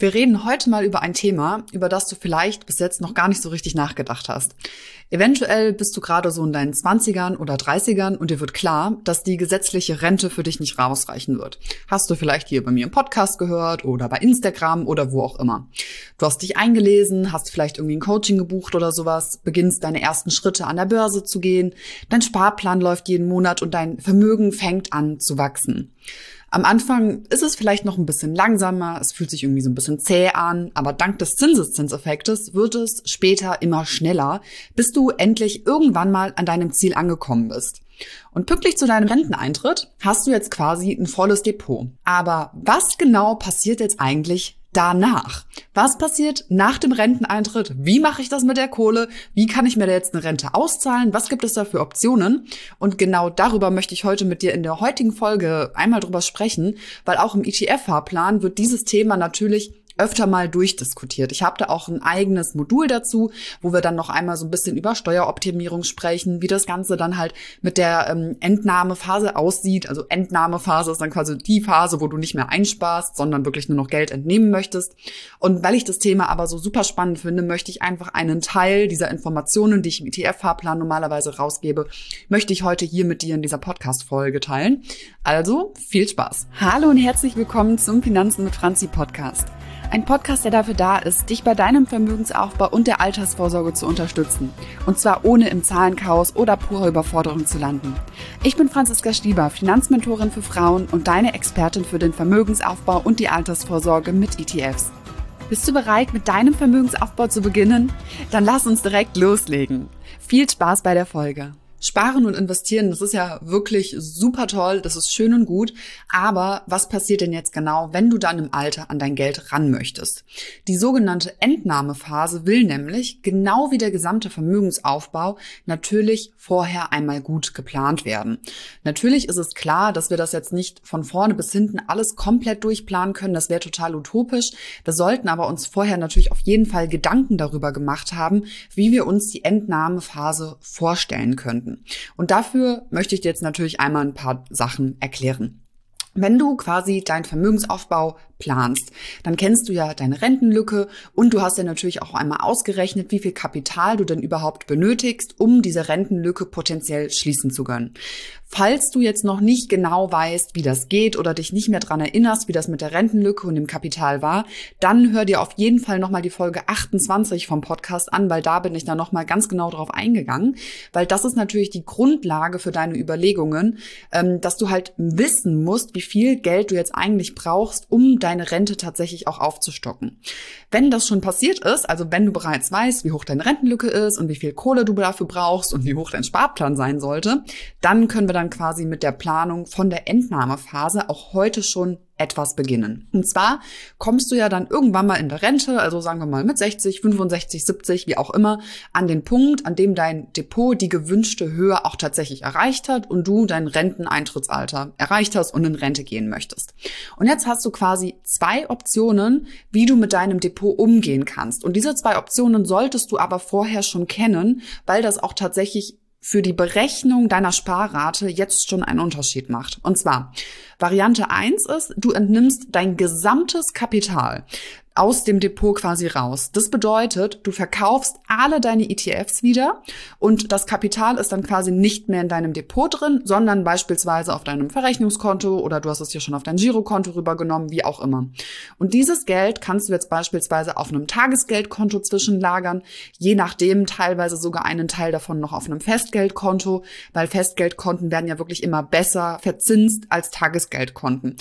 Wir reden heute mal über ein Thema, über das du vielleicht bis jetzt noch gar nicht so richtig nachgedacht hast. Eventuell bist du gerade so in deinen 20ern oder 30ern und dir wird klar, dass die gesetzliche Rente für dich nicht ausreichen wird. Hast du vielleicht hier bei mir im Podcast gehört oder bei Instagram oder wo auch immer. Du hast dich eingelesen, hast vielleicht irgendwie ein Coaching gebucht oder sowas, beginnst deine ersten Schritte an der Börse zu gehen, dein Sparplan läuft jeden Monat und dein Vermögen fängt an zu wachsen. Am Anfang ist es vielleicht noch ein bisschen langsamer, es fühlt sich irgendwie so ein bisschen zäh an, aber dank des Zinseszinseffektes wird es später immer schneller, bis du endlich irgendwann mal an deinem Ziel angekommen bist. Und pünktlich zu deinem Renteneintritt hast du jetzt quasi ein volles Depot. Aber was genau passiert jetzt eigentlich danach? Was passiert nach dem Renteneintritt? Wie mache ich das mit der Kohle? Wie kann ich mir da jetzt eine Rente auszahlen? Was gibt es da für Optionen? Und genau darüber möchte ich heute mit dir in der heutigen Folge einmal drüber sprechen, weil auch im ETF-Fahrplan wird dieses Thema natürlich öfter mal durchdiskutiert. Ich habe da auch ein eigenes Modul dazu, wo wir dann noch einmal so ein bisschen über Steueroptimierung sprechen, wie das Ganze dann halt mit der Entnahmephase aussieht. Also Entnahmephase ist dann quasi die Phase, wo du nicht mehr einsparst, sondern wirklich nur noch Geld entnehmen möchtest. Und weil ich das Thema aber so super spannend finde, möchte ich einfach einen Teil dieser Informationen, die ich im ETF-Fahrplan normalerweise rausgebe, möchte ich heute hier mit dir in dieser Podcast-Folge teilen. Also viel Spaß. Hallo und herzlich willkommen zum Finanzen mit Franzi Podcast. Ein Podcast, der dafür da ist, dich bei deinem Vermögensaufbau und der Altersvorsorge zu unterstützen. Und zwar ohne im Zahlenchaos oder purer Überforderung zu landen. Ich bin Franziska Stieber, Finanzmentorin für Frauen und deine Expertin für den Vermögensaufbau und die Altersvorsorge mit ETFs. Bist du bereit, mit deinem Vermögensaufbau zu beginnen? Dann lass uns direkt loslegen. Viel Spaß bei der Folge. Sparen und investieren, das ist ja wirklich super toll, das ist schön und gut, aber was passiert denn jetzt genau, wenn du dann im Alter an dein Geld ran möchtest? Die sogenannte Entnahmephase will nämlich, genau wie der gesamte Vermögensaufbau, natürlich vorher einmal gut geplant werden. Natürlich ist es klar, dass wir das jetzt nicht von vorne bis hinten alles komplett durchplanen können, das wäre total utopisch. Wir sollten aber uns vorher natürlich auf jeden Fall Gedanken darüber gemacht haben, wie wir uns die Entnahmephase vorstellen könnten. Und dafür möchte ich dir jetzt natürlich einmal ein paar Sachen erklären. Wenn du quasi deinen Vermögensaufbau planst, dann kennst du ja deine Rentenlücke und du hast ja natürlich auch einmal ausgerechnet, wie viel Kapital du denn überhaupt benötigst, um diese Rentenlücke potenziell schließen zu können. Falls du jetzt noch nicht genau weißt, wie das geht oder dich nicht mehr dran erinnerst, wie das mit der Rentenlücke und dem Kapital war, dann hör dir auf jeden Fall nochmal die Folge 28 vom Podcast an, weil da bin ich dann nochmal ganz genau drauf eingegangen, weil das ist natürlich die Grundlage für deine Überlegungen, dass du halt wissen musst, wie viel Geld du jetzt eigentlich brauchst, um deine Rente tatsächlich auch aufzustocken. Wenn das schon passiert ist, also wenn du bereits weißt, wie hoch deine Rentenlücke ist und wie viel Kohle du dafür brauchst und wie hoch dein Sparplan sein sollte, dann können wir dann quasi mit der Planung von der Entnahmephase auch heute schon etwas beginnen. Und zwar kommst du ja dann irgendwann mal in der Rente, also sagen wir mal mit 60, 65, 70, wie auch immer, an den Punkt, an dem dein Depot die gewünschte Höhe auch tatsächlich erreicht hat und du dein Renteneintrittsalter erreicht hast und in Rente gehen möchtest. Und jetzt hast du quasi zwei Optionen, wie du mit deinem Depot umgehen kannst. Und diese zwei Optionen solltest du aber vorher schon kennen, weil das auch tatsächlich für die Berechnung deiner Sparrate jetzt schon einen Unterschied macht. Und zwar, Variante 1 ist, du entnimmst dein gesamtes Kapital aus dem Depot quasi raus. Das bedeutet, du verkaufst alle deine ETFs wieder und das Kapital ist dann quasi nicht mehr in deinem Depot drin, sondern beispielsweise auf deinem Verrechnungskonto oder du hast es hier schon auf dein Girokonto rübergenommen, wie auch immer. Und dieses Geld kannst du jetzt beispielsweise auf einem Tagesgeldkonto zwischenlagern, je nachdem teilweise sogar einen Teil davon noch auf einem Festgeldkonto, weil Festgeldkonten werden ja wirklich immer besser verzinst als Tagesgeldkonten.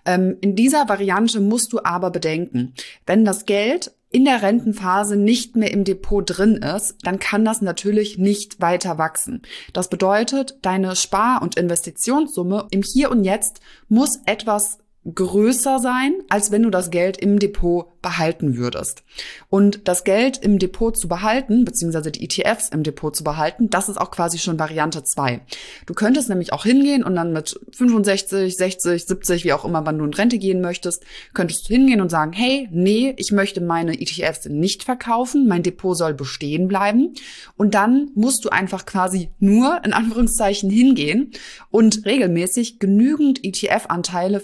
In dieser Variante musst du aber bedenken, wenn das Geld in der Rentenphase nicht mehr im Depot drin ist, dann kann das natürlich nicht weiter wachsen. Das bedeutet, deine Spar- und Investitionssumme im Hier und Jetzt muss etwas größer sein, als wenn du das Geld im Depot behalten würdest. Und das Geld im Depot zu behalten, beziehungsweise die ETFs im Depot zu behalten, das ist auch quasi schon Variante 2. Du könntest nämlich auch hingehen und dann mit 65, 60, 70, wie auch immer, wann du in Rente gehen möchtest, könntest du hingehen und sagen, hey, nee, ich möchte meine ETFs nicht verkaufen, mein Depot soll bestehen bleiben. Und dann musst du einfach quasi nur, in Anführungszeichen, hingehen und regelmäßig genügend ETF-Anteile verkaufen,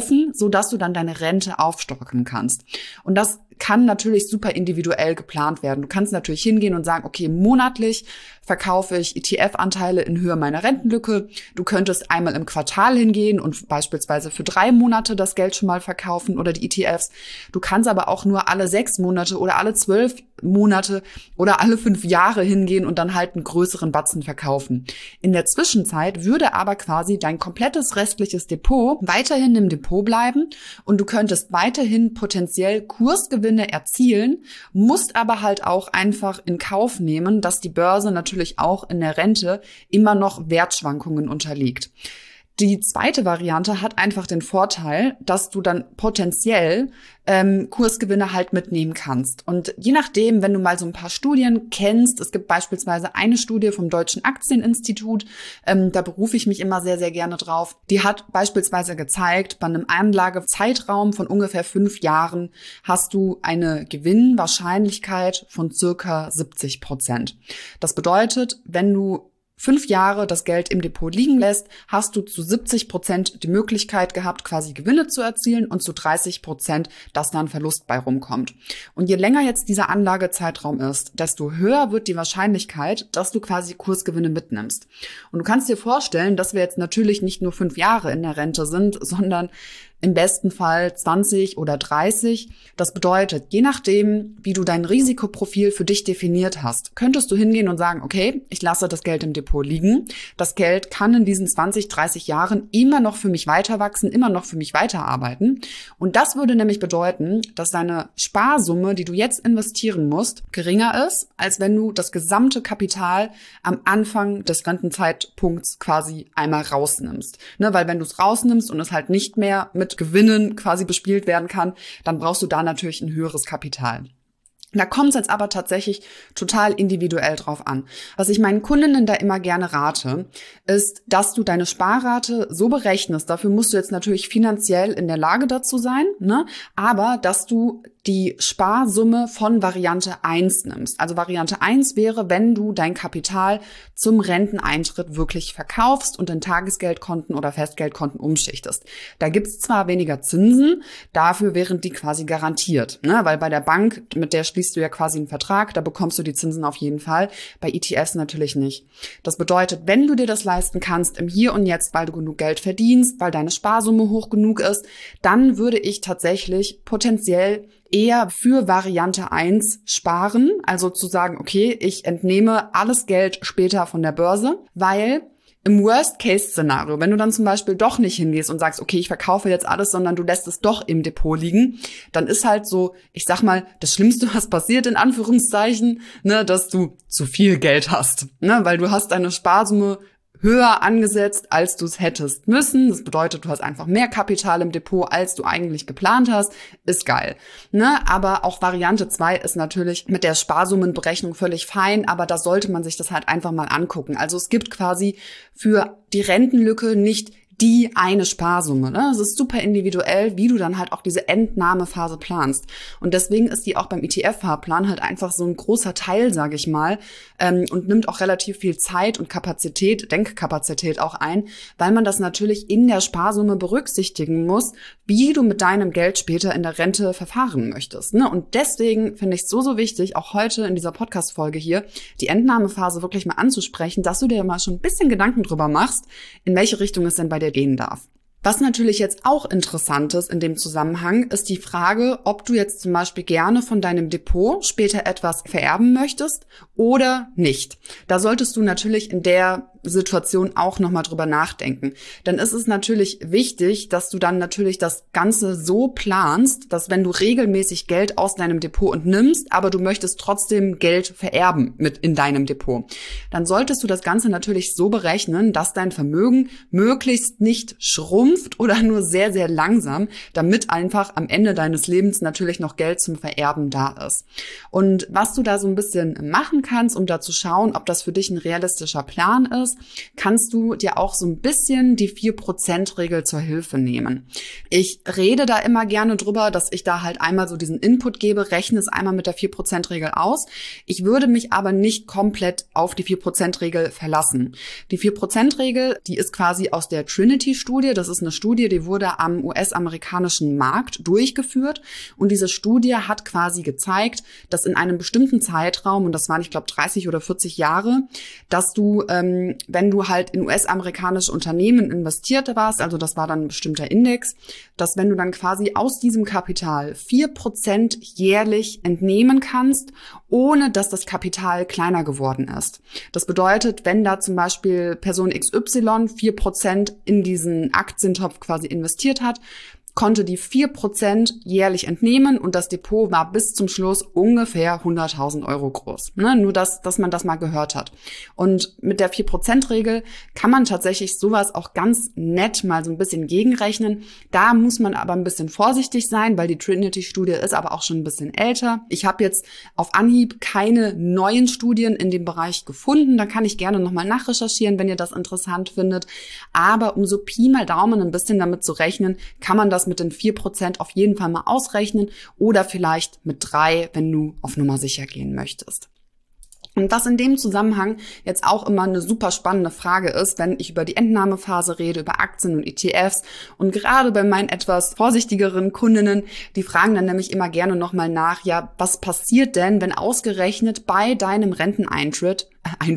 verkaufen, sodass du dann deine Rente aufstocken kannst. Und das kann natürlich super individuell geplant werden. Du kannst natürlich hingehen und sagen, okay, monatlich verkaufe ich ETF-Anteile in Höhe meiner Rentenlücke. Du könntest einmal im Quartal hingehen und beispielsweise für 3 Monate das Geld schon mal verkaufen oder die ETFs. Du kannst aber auch nur alle 6 Monate oder alle 12 Monate oder alle 5 Jahre hingehen und dann halt einen größeren Batzen verkaufen. In der Zwischenzeit würde aber quasi dein komplettes restliches Depot weiterhin im Depot bleiben und du könntest weiterhin potenziell Kursgewinne erzielen, musst aber halt auch einfach in Kauf nehmen, dass die Börse natürlich auch in der Rente immer noch Wertschwankungen unterliegt. Die zweite Variante hat einfach den Vorteil, dass du dann potenziell Kursgewinne halt mitnehmen kannst. Und je nachdem, wenn du mal so ein paar Studien kennst, es gibt beispielsweise eine Studie vom Deutschen Aktieninstitut, da berufe ich mich immer sehr, sehr gerne drauf. Die hat beispielsweise gezeigt, bei einem Anlagezeitraum von ungefähr 5 Jahren hast du eine Gewinnwahrscheinlichkeit von circa 70%. Das bedeutet, wenn du 5 Jahre das Geld im Depot liegen lässt, hast du zu 70% die Möglichkeit gehabt, quasi Gewinne zu erzielen und zu 30%, dass da ein Verlust bei rumkommt. Und je länger jetzt dieser Anlagezeitraum ist, desto höher wird die Wahrscheinlichkeit, dass du quasi Kursgewinne mitnimmst. Und du kannst dir vorstellen, dass wir jetzt natürlich nicht nur 5 Jahre in der Rente sind, sondern im besten Fall 20 oder 30. Das bedeutet, je nachdem, wie du dein Risikoprofil für dich definiert hast, könntest du hingehen und sagen, okay, ich lasse das Geld im Depot liegen. Das Geld kann in diesen 20, 30 Jahren immer noch für mich weiter wachsen, immer noch für mich weiterarbeiten. Und das würde nämlich bedeuten, dass deine Sparsumme, die du jetzt investieren musst, geringer ist, als wenn du das gesamte Kapital am Anfang des Rentenzeitpunkts quasi einmal rausnimmst. Ne, weil wenn du es rausnimmst und es halt nicht mehr mit Gewinnen quasi bespielt werden kann, dann brauchst du da natürlich ein höheres Kapital. Da kommt es jetzt aber tatsächlich total individuell drauf an. Was ich meinen Kundinnen da immer gerne rate, ist, dass du deine Sparrate so berechnest. Dafür musst du jetzt natürlich finanziell in der Lage dazu sein, ne? Aber dass du die Sparsumme von Variante 1 nimmst. Also Variante 1 wäre, wenn du dein Kapital zum Renteneintritt wirklich verkaufst und in Tagesgeldkonten oder Festgeldkonten umschichtest. Da gibt's zwar weniger Zinsen, dafür wären die quasi garantiert, ne? Weil bei der Bank, mit der schließt du ja quasi einen Vertrag, da bekommst du die Zinsen auf jeden Fall, bei ETFs natürlich nicht. Das bedeutet, wenn du dir das leisten kannst im Hier und Jetzt, weil du genug Geld verdienst, weil deine Sparsumme hoch genug ist, dann würde ich tatsächlich potenziell eher für Variante 1 sparen, also zu sagen, okay, ich entnehme alles Geld später von der Börse, weil im Worst-Case-Szenario, wenn du dann zum Beispiel doch nicht hingehst und sagst, okay, ich verkaufe jetzt alles, sondern du lässt es doch im Depot liegen, dann ist halt so, ich sag mal, das Schlimmste, was passiert, in Anführungszeichen, ne, dass du zu viel Geld hast, ne, weil du hast deine Sparsumme höher angesetzt, als du es hättest müssen. Das bedeutet, du hast einfach mehr Kapital im Depot, als du eigentlich geplant hast. Ist geil. Ne? Aber auch Variante 2 ist natürlich mit der Sparsummenberechnung völlig fein, aber da sollte man sich das halt einfach mal angucken. Also es gibt quasi für die Rentenlücke nicht die eine Sparsumme. Ne? Es ist super individuell, wie du dann halt auch diese Entnahmephase planst. Und deswegen ist die auch beim ETF-Fahrplan halt einfach so ein großer Teil, sage ich mal, und nimmt auch relativ viel Zeit und Kapazität, Denkkapazität auch ein, weil man das natürlich in der Sparsumme berücksichtigen muss, wie du mit deinem Geld später in der Rente verfahren möchtest. Ne? Und deswegen finde ich es so, so wichtig, auch heute in dieser Podcast-Folge hier, die Entnahmephase wirklich mal anzusprechen, dass du dir mal schon ein bisschen Gedanken drüber machst, in welche Richtung es denn bei dir gehen darf. Was natürlich jetzt auch interessant ist in dem Zusammenhang, ist die Frage, ob du jetzt zum Beispiel gerne von deinem Depot später etwas vererben möchtest oder nicht. Da solltest du natürlich in der Situation auch nochmal drüber nachdenken. Dann ist es natürlich wichtig, dass du dann natürlich das Ganze so planst, dass wenn du regelmäßig Geld aus deinem Depot entnimmst, aber du möchtest trotzdem Geld vererben mit in deinem Depot, dann solltest du das Ganze natürlich so berechnen, dass dein Vermögen möglichst nicht schrumpft oder nur sehr, sehr langsam, damit einfach am Ende deines Lebens natürlich noch Geld zum Vererben da ist. Und was du da so ein bisschen machen kannst, um da zu schauen, ob das für dich ein realistischer Plan ist, kannst du dir auch so ein bisschen die 4%-Regel zur Hilfe nehmen. Ich rede da immer gerne drüber, dass ich da halt einmal so diesen Input gebe, rechne es einmal mit der 4%-Regel aus. Ich würde mich aber nicht komplett auf die 4%-Regel verlassen. Die 4%-Regel, die ist quasi aus der Trinity-Studie. Das ist eine Studie, die wurde am US-amerikanischen Markt durchgeführt. Und diese Studie hat quasi gezeigt, dass in einem bestimmten Zeitraum, und das waren, ich glaube, 30 oder 40 Jahre, dass du, wenn du halt in US-amerikanische Unternehmen investiert warst, also das war dann ein bestimmter Index, dass wenn du dann quasi aus diesem Kapital 4% jährlich entnehmen kannst, ohne dass das Kapital kleiner geworden ist. Das bedeutet, wenn da zum Beispiel Person XY 4% in diesen Aktientopf quasi investiert hat, konnte die 4% jährlich entnehmen und das Depot war bis zum Schluss ungefähr 100.000 Euro groß. Nur, dass man das mal gehört hat. Und mit der 4%-Regel kann man tatsächlich sowas auch ganz nett mal so ein bisschen gegenrechnen. Da muss man aber ein bisschen vorsichtig sein, weil die Trinity-Studie ist aber auch schon ein bisschen älter. Ich habe jetzt auf Anhieb keine neuen Studien in dem Bereich gefunden. Da kann ich gerne nochmal nachrecherchieren, wenn ihr das interessant findet. Aber um so Pi mal Daumen ein bisschen damit zu rechnen, kann man das mit den 4% auf jeden Fall mal ausrechnen oder vielleicht mit 3, wenn du auf Nummer sicher gehen möchtest. Und was in dem Zusammenhang jetzt auch immer eine super spannende Frage ist, wenn ich über die Entnahmephase rede, über Aktien und ETFs und gerade bei meinen etwas vorsichtigeren Kundinnen, die fragen dann nämlich immer gerne nochmal nach, ja, was passiert denn, wenn ausgerechnet bei deinem Renteneintritt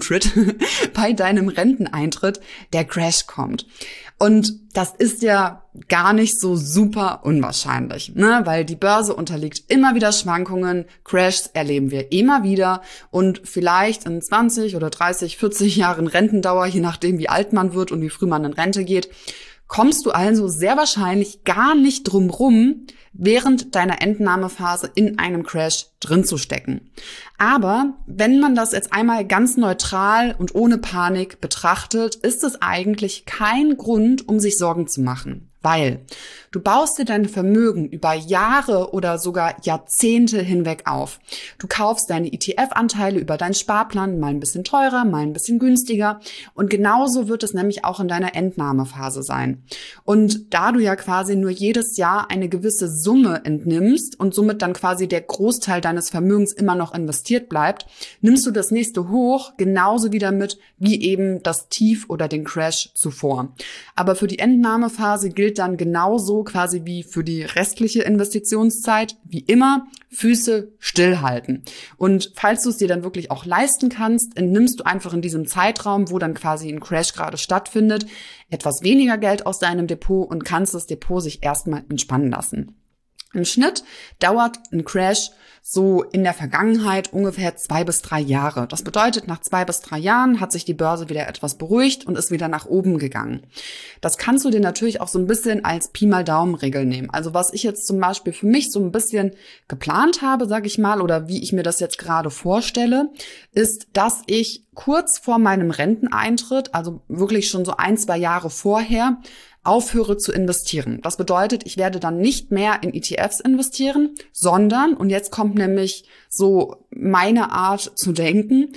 der Crash kommt? Und das ist ja gar nicht so super unwahrscheinlich, weil die Börse unterliegt immer wieder Schwankungen, Crashs erleben wir immer wieder und vielleicht in 20 oder 30, 40 Jahren Rentendauer, je nachdem wie alt man wird und wie früh man in Rente geht, kommst du also sehr wahrscheinlich gar nicht drum rum, während deiner Entnahmephase in einem Crash drin zu stecken. Aber wenn man das jetzt einmal ganz neutral und ohne Panik betrachtet, ist es eigentlich kein Grund, um sich Sorgen zu machen. Weil du baust dir dein Vermögen über Jahre oder sogar Jahrzehnte hinweg auf. Du kaufst deine ETF-Anteile über deinen Sparplan mal ein bisschen teurer, mal ein bisschen günstiger. Und genauso wird es nämlich auch in deiner Entnahmephase sein. Und da du ja quasi nur jedes Jahr eine gewisse Summe entnimmst und somit dann quasi der Großteil deines Vermögens immer noch investiert bleibt, nimmst du das nächste Hoch genauso wieder mit wie eben das Tief oder den Crash zuvor. Aber für die Entnahmephase gilt dann genauso quasi wie für die restliche Investitionszeit, wie immer, Füße stillhalten. Und falls du es dir dann wirklich auch leisten kannst, entnimmst du einfach in diesem Zeitraum, wo dann quasi ein Crash gerade stattfindet, etwas weniger Geld aus deinem Depot und kannst das Depot sich erstmal entspannen lassen. Im Schnitt dauert ein Crash so in der Vergangenheit ungefähr 2 bis 3 Jahre. Das bedeutet, nach 2 bis 3 Jahren hat sich die Börse wieder etwas beruhigt und ist wieder nach oben gegangen. Das kannst du dir natürlich auch so ein bisschen als Pi mal Daumen-Regel nehmen. Also was ich jetzt zum Beispiel für mich so ein bisschen geplant habe, sag ich mal, oder wie ich mir das jetzt gerade vorstelle, ist, dass ich kurz vor meinem Renteneintritt, also wirklich schon so 1, 2 Jahre vorher, aufhöre zu investieren. Das bedeutet, ich werde dann nicht mehr in ETFs investieren, sondern, und jetzt kommt nämlich so meine Art zu denken,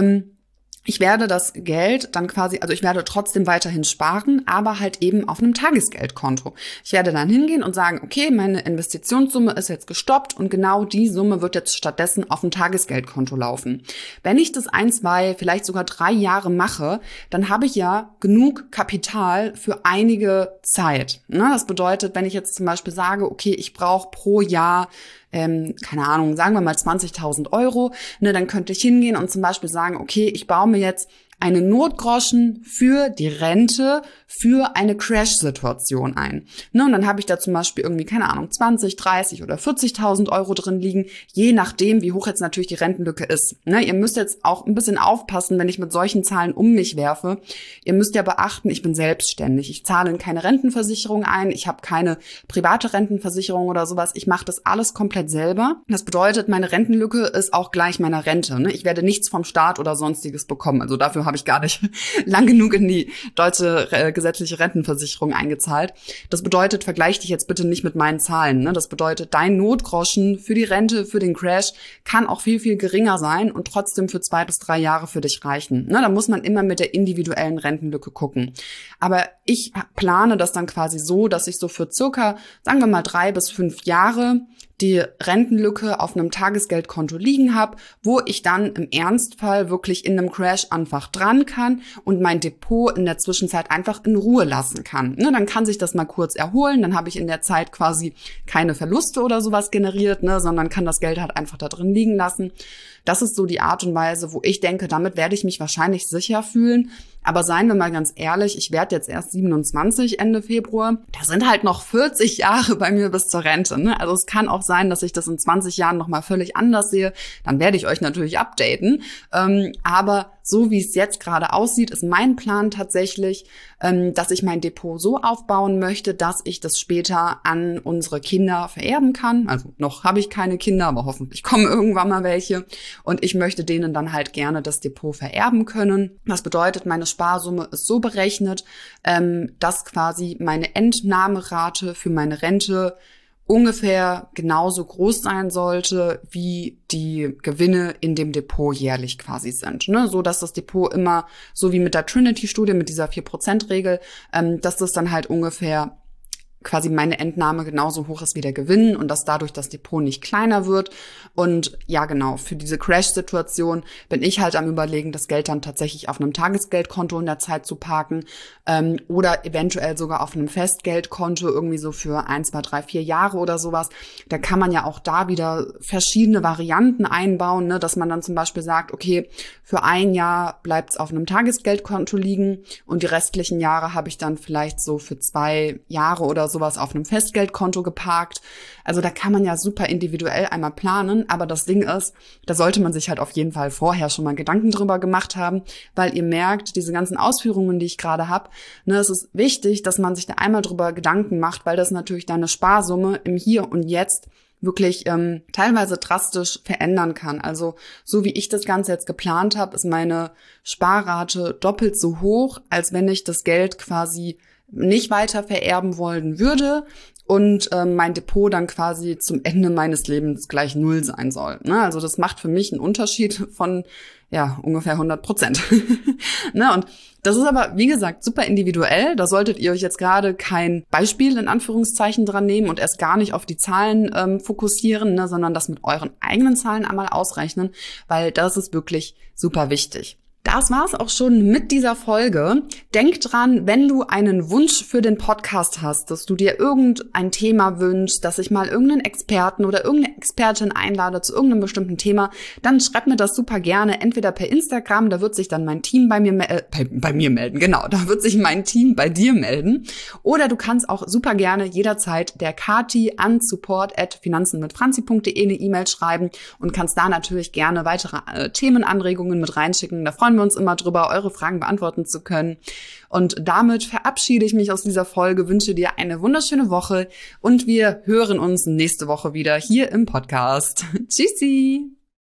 ich werde das Geld dann quasi, also ich werde trotzdem weiterhin sparen, aber halt eben auf einem Tagesgeldkonto. Ich werde dann hingehen und sagen, okay, meine Investitionssumme ist jetzt gestoppt und genau die Summe wird jetzt stattdessen auf ein Tagesgeldkonto laufen. Wenn ich das 1, 2, vielleicht sogar 3 Jahre mache, dann habe ich ja genug Kapital für einige Zeit. Das bedeutet, wenn ich jetzt zum Beispiel sage, okay, ich brauche pro Jahr keine Ahnung, sagen wir mal 20.000 Euro, dann könnte ich hingehen und zum Beispiel sagen, okay, ich baue mir jetzt eine Notgroschen für die Rente für eine Crash-Situation ein. Und dann habe ich da zum Beispiel irgendwie, keine Ahnung, 20, 30 oder 40.000 Euro drin liegen, je nachdem, wie hoch jetzt natürlich die Rentenlücke ist. Ihr müsst jetzt auch ein bisschen aufpassen, wenn ich mit solchen Zahlen um mich werfe. Ihr müsst ja beachten, ich bin selbstständig. Ich zahle in keine Rentenversicherung ein, ich habe keine private Rentenversicherung oder sowas. Ich mache das alles komplett selber. Das bedeutet, meine Rentenlücke ist auch gleich meiner Rente. Ich werde nichts vom Staat oder sonstiges bekommen. Also dafür habe habe ich gar nicht lang genug in die deutsche gesetzliche Rentenversicherung eingezahlt. Das bedeutet, vergleich dich jetzt bitte nicht mit meinen Zahlen. Ne? Das bedeutet, dein Notgroschen für die Rente, für den Crash kann auch viel, viel geringer sein und trotzdem für 2 bis 3 Jahre für dich reichen. Ne? Da muss man immer mit der individuellen Rentenlücke gucken. Aber ich plane das dann quasi so, dass ich so für circa, sagen wir mal 3 bis 5 Jahre die Rentenlücke auf einem Tagesgeldkonto liegen habe, wo ich dann im Ernstfall wirklich in einem Crash einfach dran kann und mein Depot in der Zwischenzeit einfach in Ruhe lassen kann. Ne, dann kann sich das mal kurz erholen, dann habe ich in der Zeit quasi keine Verluste oder sowas generiert, ne, sondern kann das Geld halt einfach da drin liegen lassen. Das ist so die Art und Weise, wo ich denke, damit werde ich mich wahrscheinlich sicher fühlen. Aber seien wir mal ganz ehrlich, ich werde jetzt erst 27 Ende Februar. Da sind halt noch 40 Jahre bei mir bis zur Rente. Ne? Also es kann auch sein, dass ich das in 20 Jahren nochmal völlig anders sehe. Dann werde ich euch natürlich updaten. Aber so wie es jetzt gerade aussieht, ist mein Plan tatsächlich, dass ich mein Depot so aufbauen möchte, dass ich das später an unsere Kinder vererben kann. Also noch habe ich keine Kinder, aber hoffentlich kommen irgendwann mal welche. Und ich möchte denen dann halt gerne das Depot vererben können. Das bedeutet, meine Sparsumme ist so berechnet, dass quasi meine Entnahmerate für meine Rente ungefähr genauso groß sein sollte, wie die Gewinne in dem Depot jährlich quasi sind. Ne? So dass das Depot immer, so wie mit der Trinity-Studie, mit dieser 4%-Regel, dass das dann halt ungefähr quasi meine Entnahme genauso hoch ist wie der Gewinn und dass dadurch das Depot nicht kleiner wird. Und ja, genau, für diese Crash-Situation bin ich halt am Überlegen, das Geld dann tatsächlich auf einem Tagesgeldkonto in der Zeit zu parken oder eventuell sogar auf einem Festgeldkonto, irgendwie so für 1, 2, 3, 4 Jahre oder sowas. Da kann man ja auch da wieder verschiedene Varianten einbauen, ne? Dass man dann zum Beispiel sagt, okay, für 1 Jahr bleibt es auf einem Tagesgeldkonto liegen und die restlichen Jahre habe ich dann vielleicht so für 2 Jahre oder sowas auf einem Festgeldkonto geparkt. Also da kann man ja super individuell einmal planen, aber das Ding ist, da sollte man sich halt auf jeden Fall vorher schon mal Gedanken drüber gemacht haben, weil ihr merkt, diese ganzen Ausführungen, die ich gerade habe, ne, es ist wichtig, dass man sich da einmal drüber Gedanken macht, weil das natürlich deine Sparsumme im Hier und Jetzt wirklich teilweise drastisch verändern kann. Also so wie ich das Ganze jetzt geplant habe, ist meine Sparrate doppelt so hoch, als wenn ich das Geld quasi nicht weiter vererben wollen würde und mein Depot dann quasi zum Ende meines Lebens gleich 0 sein soll. Ne? Also das macht für mich einen Unterschied von ungefähr 100%. Ne? Und das ist aber, wie gesagt, super individuell. Da solltet ihr euch jetzt gerade kein Beispiel in Anführungszeichen dran nehmen und erst gar nicht auf die Zahlen fokussieren, ne? Sondern das mit euren eigenen Zahlen einmal ausrechnen, weil das ist wirklich super wichtig. Das war's auch schon mit dieser Folge. Denk dran, wenn du einen Wunsch für den Podcast hast, dass du dir irgendein Thema wünschst, dass ich mal irgendeinen Experten oder irgendeine Expertin einlade zu irgendeinem bestimmten Thema, dann schreib mir das super gerne, entweder per Instagram, da wird sich dann mein Team bei mir melden, genau, da wird sich mein Team bei dir melden, oder du kannst auch super gerne jederzeit der Kati an support@finanzenmitfranzi.de eine E-Mail schreiben und kannst da natürlich gerne weitere Themenanregungen mit reinschicken. Da freuen wir uns immer drüber, eure Fragen beantworten zu können. Und damit verabschiede ich mich aus dieser Folge, wünsche dir eine wunderschöne Woche und wir hören uns nächste Woche wieder hier im Podcast. Tschüssi!